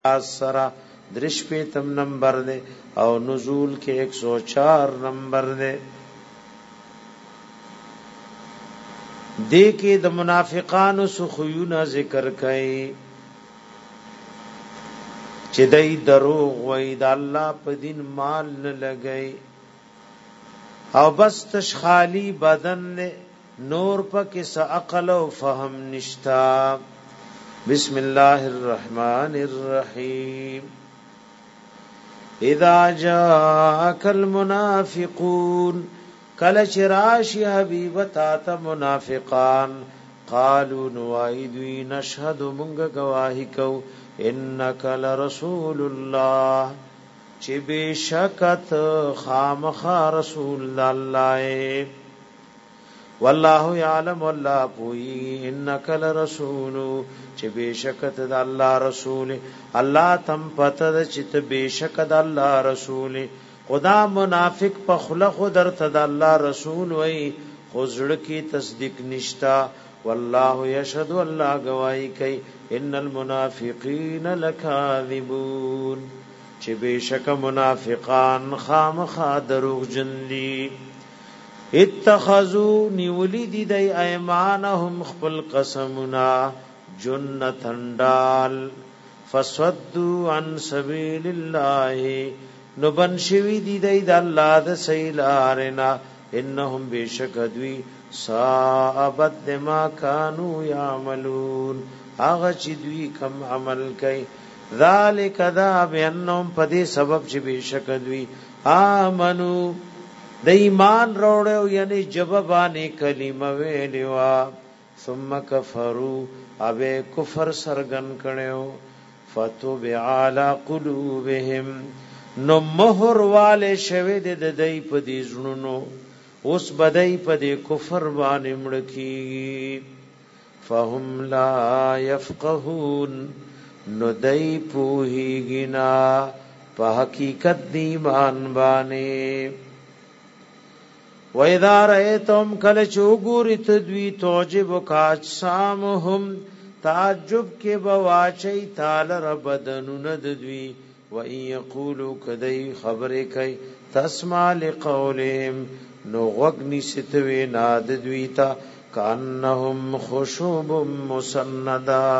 سرا درش پیتم نمبر دے او نزول کے 104 نمبر دے. دے کې د منافقانو سخیونه ذکر کړي چې دای دروغ وای د الله په دین مال نه لګي او بس تشخالی بدن نه نور پکې س عقل او فهم نشتا. بسم الله الرحمن الرحیم. اذا جاءك المنافقون کله چې راشي حبیب تا ته منافقان قالوا نوایدوی نشهد مونږ گواہی کو انک لرسول الله چې بشکت خامخا رسول الله والله يعلم الله پوی انک لرسول چې بشکت د الله رسول الله تم پته چې بشکت الله رسول خدا منافق په خله خود درته د الله رسول وای خزړه کی تصدیق نشتا. والله یشهد الله گواہی کوي ان المنافقین لکاذبون چې بشک منافقان خامخا دروغ جن دي. اتخذوا نیولید دی ایمانهم خپل قسمنا جنتن ډال فسدوا عن سبیل الله نو بن شوی دی د الله د سیلارنا انهم بشکدوی صابت ما کانوا یعملون هغه چې دوی کم عمل کوي ذالک ذا بانهم پدې سبب چې بشکدوی امنو د ایمان وروړو یعنی جوابانه کلمه ویلوا ثم کفروا ابه کفر سرګن کړو فتوبع علی قلوبهم نو مہر والے شوه د دای په دې زړونو اوس بدای په دې کفر باندې مړکی فهم لا يفقهون نو دای پوهیږي په حقیقت دی ایمان باندې. وَإِذَا رَأَيْتَهُمْ کله چوغوري تدوی توجب کاجسامهم تعجب کې بواچي تعالی ربدنون ددوی وَإِن يَقُولُوا كَدَيْ خبرې کوي تسمع لقولهم نو غوږ ستوي ناد دویتا کانهم خشوب مسندا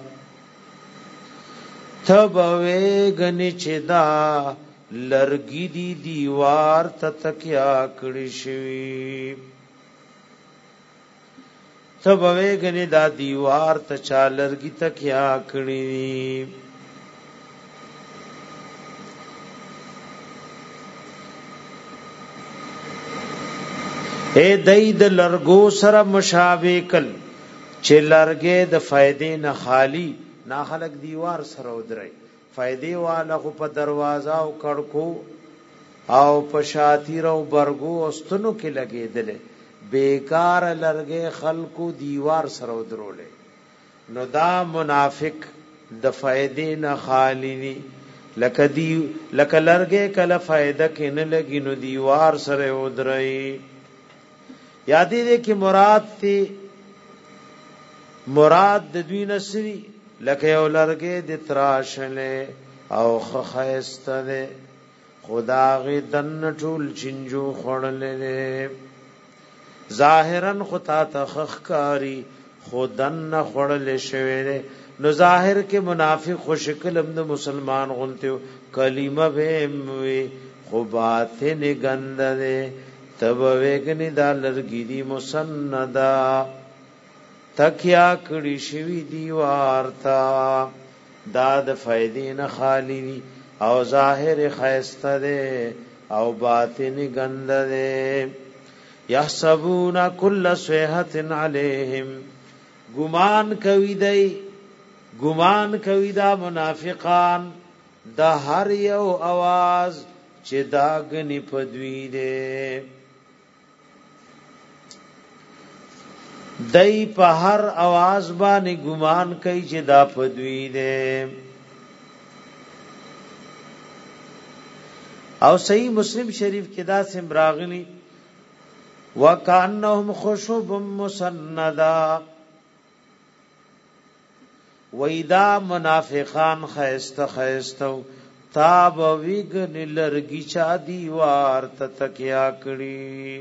تبوي غني چدا لرګي دي دیوار تتکیا کړی شوی تبوي غني دا دیوار ته چا لرګي تکیا کړی. اے دای د لرګو سره مشابه کل چې لرګې د فائدې نه خالی نه خلق دیوار سره ودرای فائدې والا خو په دروازه او کړکو او په شاتیر او برګو استنو کې لګېدل بیکار لرګې خلقو دیوار سره ودرولې نو دا منافق د فائدې نه خالی ني لکه لرګې کله فائدہ کې نه لګي نو دیوار سره ودرای. یادې دې کې مراد د دوی نسوي لکه یو لرګې د تراشلې او خخایسته ده خدا غي دن ټول چنجو خړلې ظاهرا خطا تخخکاری خودن خړلې شوی نو ظاهر کې منافق خو شکل هم د مسلمان غونته کلمه به خو باطن ګنده تب ویگنی دا لرگی دی مسندا تکیا کڑی شوی دیوارتا دا د فائدې نه خالی دی او ظاهر خیسته ده او باطن گنده ده. یحسبون کل صیحة علیہم گمان کوي دا منافقان دا هر یو आवाज چې داګنی پدوی ده دای په هر आवाज باندې ګمان کوي چې دا پدوی ده. او صحیح مسلم شریف کې دا سم راغلی وکانهم خشب مسندا ویدا منافقان خیسته خیستو تاب ویگن لرگی چا دیوار تتکیا کړي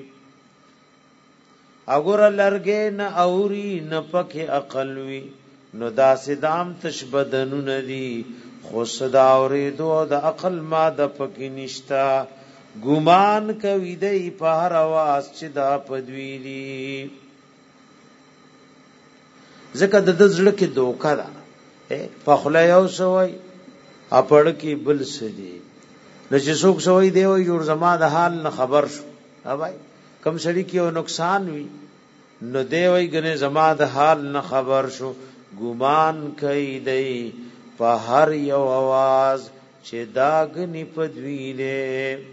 اگر لرګې نه اوري نه پکې عقل وی نو دا صدام تش بدنو ندی خو صدا اورېدو د عقل ماده پکې نشتا ګمان کوي دی په هر आवाज چې دا پدوی دی ځکه د زړه کې دوکا ده په خله یو سوی اپړ کې بل سدي نو چې څوک سوی دی او جوړ زما د حال نه خبر شو اوبای کم سړی کې او نقصان وی نو دی وی ګنه زما د حال نه خبر شو ګمان کوي دی په هر یو आवाज چې داګنی پدویله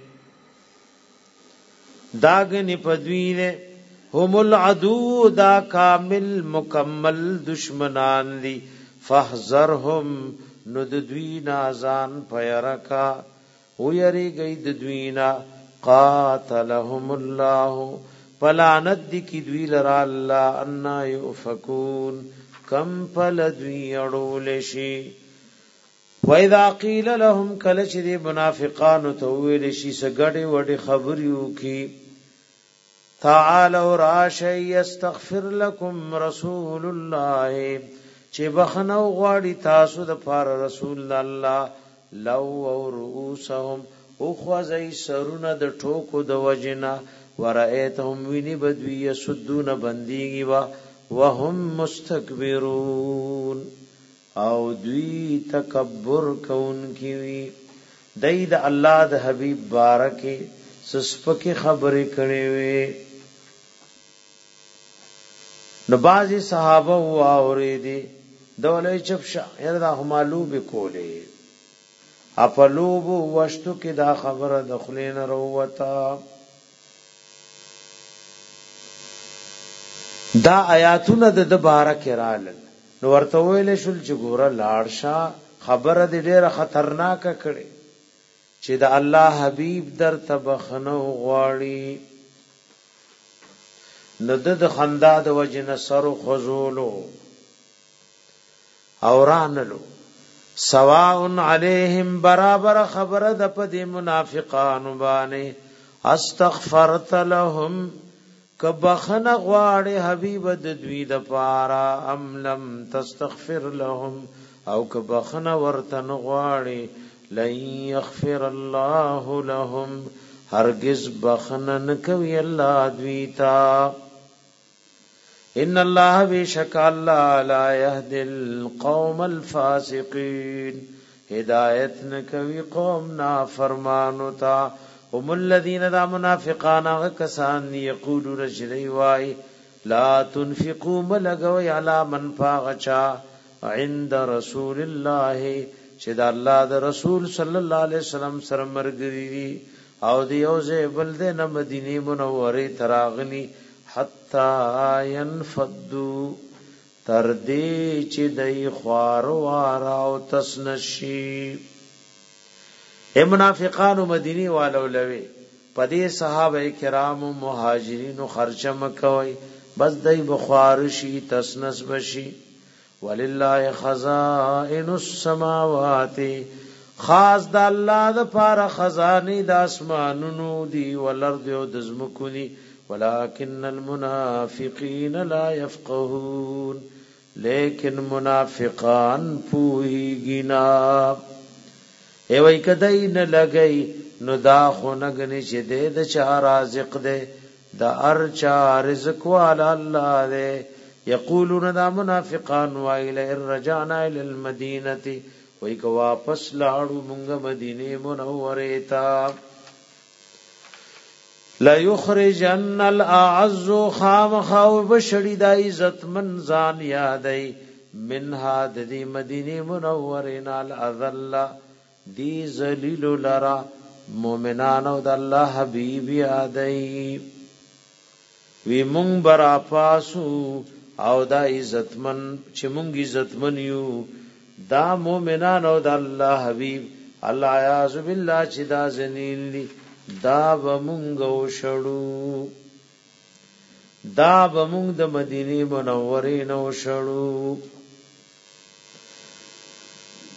داګنی پدویله هم العدو دا کامل مکمل دشمنان دی فاحذرهم نو د دوی نازان پیرکا او یری گئی د دوینا قاتلهم الله پلانت دی کی دوی لرا الله ان یؤفکون کم پل دوی اڑول شي وَإِذَا قِيلَ لَهُمْ كَلَّ شَدِي منافقان تویل شي سګړې وړې خبريو کی تعالوا راشي يستغفر لكم رسول الله چې بخنو غواړي تاسو د پار رسول الله لو او رؤوسهم او خوځي سرونه د ټوکو د وجنا ورایتهم ویني بدوی يسدون بنديږي وهم مستكبرون او دوی تکبر کون کی وی دای د الله د حبیب بارکه سسپکه خبرې کړي وي نو بازي صحابه و اورېدي دولې چپشا یره دا همالو به کولې اپلوب وشتو کې دا خبره د خلین وروتا دا آیاتونه د بارکه رالل نو ورته ویل شول چې ګوره لاړشا خبره دې ډېره خطرناک کړي چې د الله حبيب در تبخنو غواړي نو د خندا د وجنه سر خذولو اورانلو سواء علیهم برابر خبره د پدې منافقان باندې استغفرت لهم کبخن غواړي حبیب د دوی د پارا ام لم تستغفر لهم او کبخن ورتن غواړي لن يغفر الله لهم هرگز بخن نکوي الله دوی تا ان الله بشک الله لا يهدي القوم الفاسقين هدایت نکوي قوم نافرمانو تا هم الذين ذا منافقان کسان یقولون رجلی وای لا تنفقوا ملغوا على من فاغچا عند رسول الله چې د الله د رسول صلی الله علیه وسلم سره مرګري او دیوځه بلده نه مدینه منوره تراغلی حتا ينفدوا تر دې چې دای خوار واره او تسنشي اے منافقانو مدینی والو لوي پدې صحابه کرام او مهاجرینو خرچه مکوي بس دای بخوار شي تسنس بشي ولله خزائن السماوات خاص د الله د پاره خزانه د اسمانونو دی ولرد او د زمکو دی ولكن المنافقين لا يفقهون لیکن منافقان پوهیږي نه ای وای کدی نه لګی نو دا خو نګنی چې د چا رازق ده د ار چا رزق والا الله ده یقولون دا منافقان وایل الرجانا الى المدینه وای کو واپس لاړو مونږ مدینه منوره تا لا یخرجن الاعز خام خو بشری د عزت من ځان یادای منها د مدینه منوره نال اذل دی ذلیل لرا مومنان او د الله حبیب یادای وی مونږ برا پاسو او دا عزتمن چې مونږ عزتمن یو دا مومنان او د الله حبیب الله یعذ بالله چې دا ذلیل دی دا بمونږ وشړو دا بمونږ د مدینه منوره نو شړو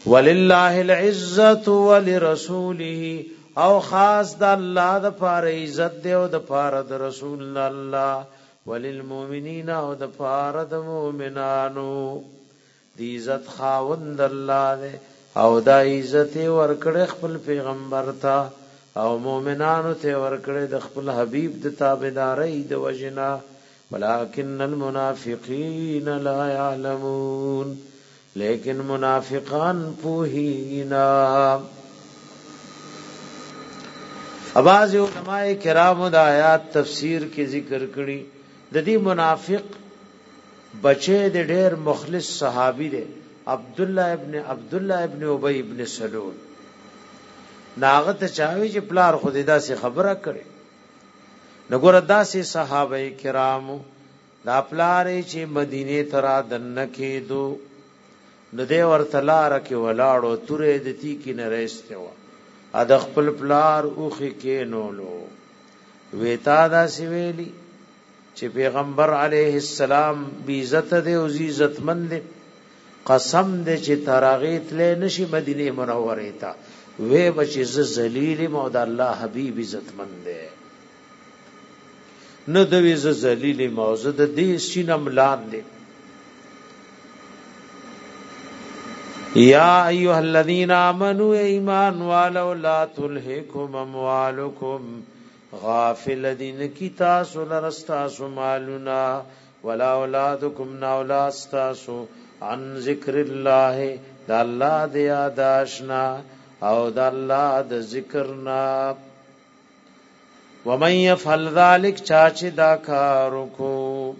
ولله العزت ولرسوله او خاص د الله د پاره عزت دی او د پاره د رسول الله وللمؤمنین او د پاره د مؤمنانو دی عزت خاوند الله دی او دا عزت ورکړي خپل پیغمبر ته او مؤمنانو ته ورکړي د خپل حبيب د تابعداري د وجنا ولکن المنافقین لا يعلمون لیکن منافقان پوهینا. اباظ علماء کرام د آیات تفسیر کې ذکر کړي د دې منافق بچے د ډېر مخلص صحابي دی عبد الله ابن ابي ابن سلول. ناغت چاوي چې پلار خو دې داسې خبره کړي نګور داسې صحابه کرامو دا پلار چې مدینه ترا دنه کې دو نو دې ورته لار کې ولاړو تورې دتی کې نه رېسته و ا د خپل پلار اوخه کې نولو وېتا دا سی ویلی چې پیغمبر علیه السلام بی عزت دې او عزت مند قسم دې چې تراغیت له نشي مدینه منوره ته وې بچي ز ذلیل مو د الله حبیب عزت مند نه دوی ز ذلیل موزه د دې سینم لاندې. یا ایها الذین آمنوا ایمان والو لا تلهکم اموالکم غافل دین کی تاسو لرستاسو مالنا ولا اولادکم نا اولادستاسو عن ذکر الله د الله د یاداشنا او د الله د ذکرنا. ومن يفعل ذلك چاچ دا کارو کو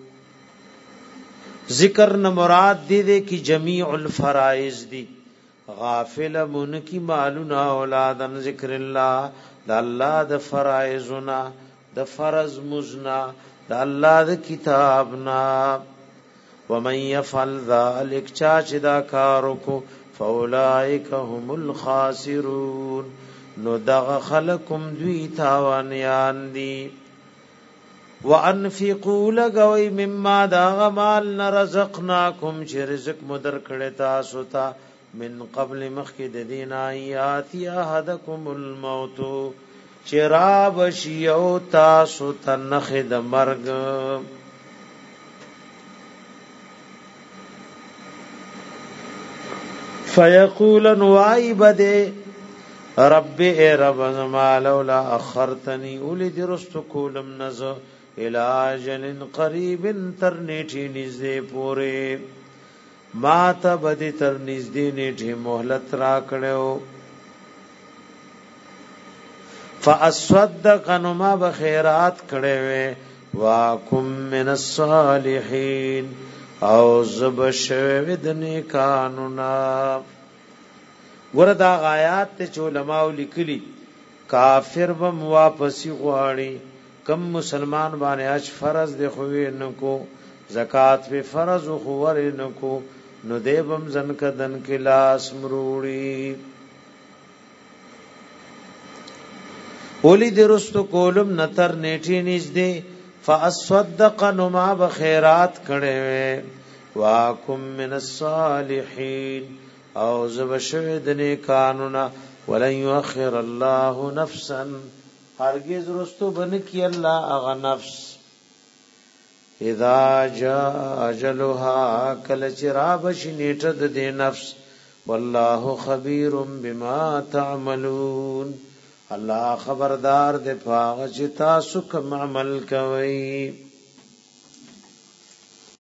ذکر نہ مراد دے کی جمیع الفرائض دی غافل من کی مالنا اولادن ذکر اللہ دا اللہ د فرائضنا د فرض مزنا دا اللہ د کتابنا. ومن يفعل ذلك چاچ دا کارو کو فاولائک هم الخاسرون نو دغ خلقم دوی تاوانیان دی. وانفقوا لغوی مما داغ مال نرزقناکم چې رزق مدر کړه تاسو ته من قبل مخکد دینا یاتی احدکم الموت چراب شیو تاسو تنخ د مرګ فیقول وای بده رب ای رب ما لولا اخرتنی ولد رست کولم نز الاجل قریب تر نیټی نږدې پوره ما ته بدی تر نږدې نیټه مهلت را کړو فاصدق انما بخیرات کړي وې واکم من الصالحین او زبشوی د نیکانونا. وردا آیات ته علماء لیکلي کافر بم واپسی غواړي کم مسلمان باندې اج فرض دی خو نه کو زکات په فرض خو ور نه کو نو دیبم زن کدن کې لاس مروړي اولی درست کولم نتر نیټی نږدې فاصدق نما بخیرات کړي واکم من الصالحین او زبشد نیکانونا ولن یؤخر الله نفسا هرگز رستو بن کی الله اغه نفس اذا جاء اجلها کل چراب شنیټه د دې نفس والله خبير بما تعملون الله خبردار دې پاغه چې تاسو کوم عمل کوئ.